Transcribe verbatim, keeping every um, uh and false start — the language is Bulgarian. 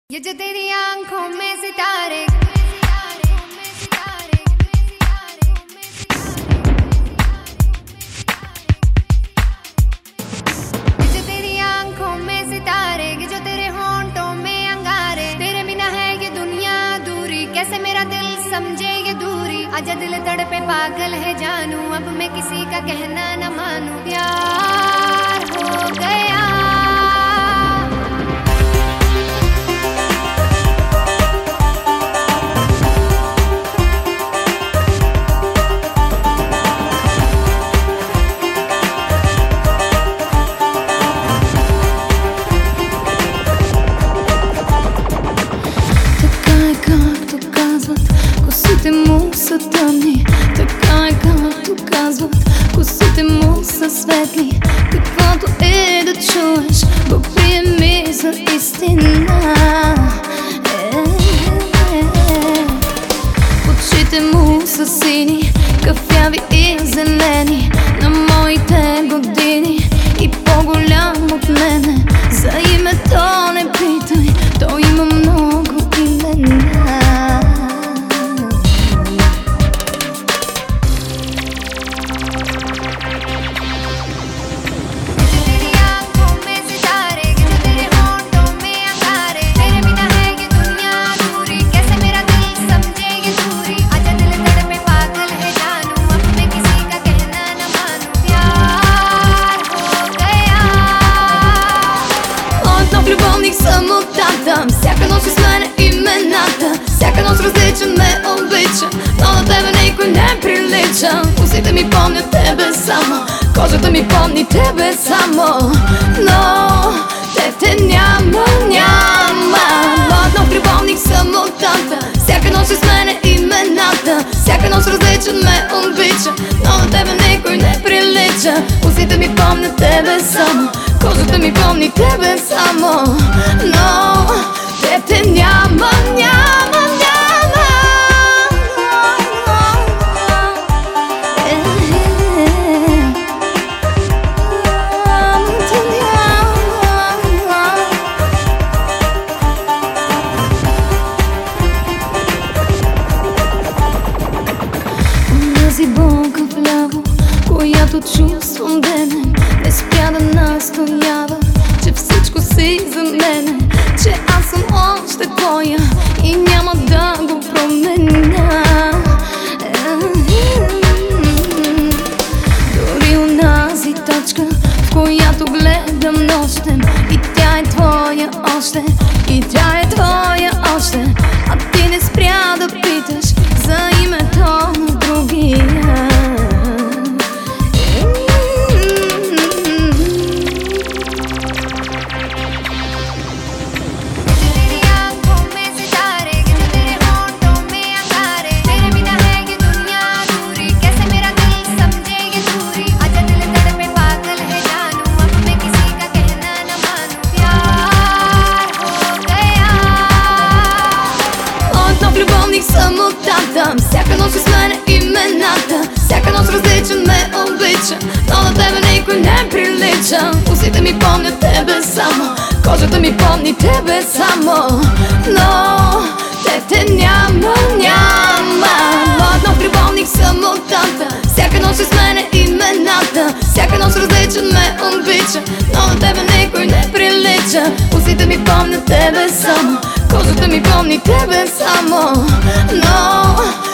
ये जो तेरी आंखों में सितारे, ये जो तेरी आंखों में सितारे, ये जो तेरे होंठों में अंगारे, तेरे बिना है ये दुनिया दूरी, कैसे मेरा दिल समझे ये दूरी। आजा दिल तड़पे पागल है जानू, अब मैं किसी का कहना न मानू। प्यार हो गया косите му са тъмни, така е както казват. Косите му са светли, каквото е да чуеш, го приеми за истина. Е, е, е. Очите му са сини, кафяви и зелени, на моите години и по-голям от мене. За името не питай, той има много имена. Любовник съм от тата, всяка нощ с мене имената, всяка нощ различен ме обича, но на тебе никой не прилича. Устите ми помнят тебе само, кожата ми помни тебе само, но те те няма, няма. Моят нов любовник съм от тата, всяка нощ с мене имената, всяка нощ различен ме обича, но на тебе никой не прилича. Устите ми помнят тебе само, кожата ми помни тебе само, но те те няма, няма, няма. Е, е, е. Те няма. Онази болка вляво, която чувствам денем, не спя да настоява, че всичко си за мене, че аз съм още твоя и няма да го променя. Дори онази точка, в която гледам нощем, и тя е твоя още, и тя е твоя още, а ти не спря да питаш за името на другия. Любовник съм от тата, всяка нощ с мене имената, всяка нощ различен ме обича, но на тебе никой не прилича. Устите ми помнят тебе само, кожата ми помни тебе само, но те те няма, няма. Моят нов любовник съм от тата, всяка нощ с мене имената, всяка нощ различен ме обича, но на тебе никой не прилича. Устите ми помнят тебе само, кожата ми помни тебе само, но